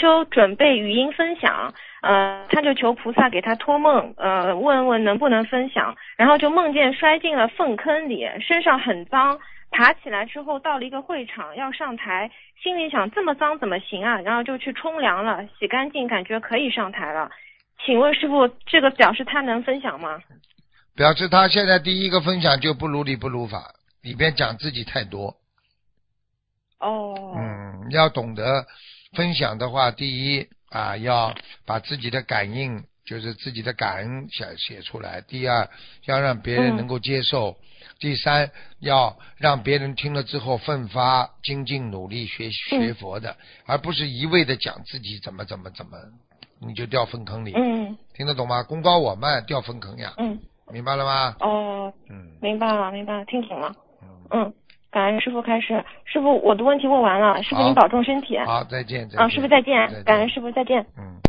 修准备语音分享，他就求菩萨给他托梦，问问能不能分享，然后就梦见摔进了粪坑里，身上很脏，爬起来之后到了一个会场要上台，心里想这么脏怎么行啊，然后就去冲凉了，洗干净感觉可以上台了。请问师傅，这个表示他能分享吗？ 表示他现在第一个分享就不如理不如法，里边讲自己太多。要懂得分享的话，第一要把自己的感应，就是自己的感恩写出来；第二，要让别人能够接受；第三，要让别人听了之后奋发精进努力学佛的，而不是一味的讲自己怎么，你就掉粪坑里。听得懂吗？功高我慢掉粪坑呀。明白了吗？ 明白了，听懂了。感恩师傅开始。师傅，我的问题问完了，师傅您保重身体。 好，再见。 师傅再见，感恩师傅再见。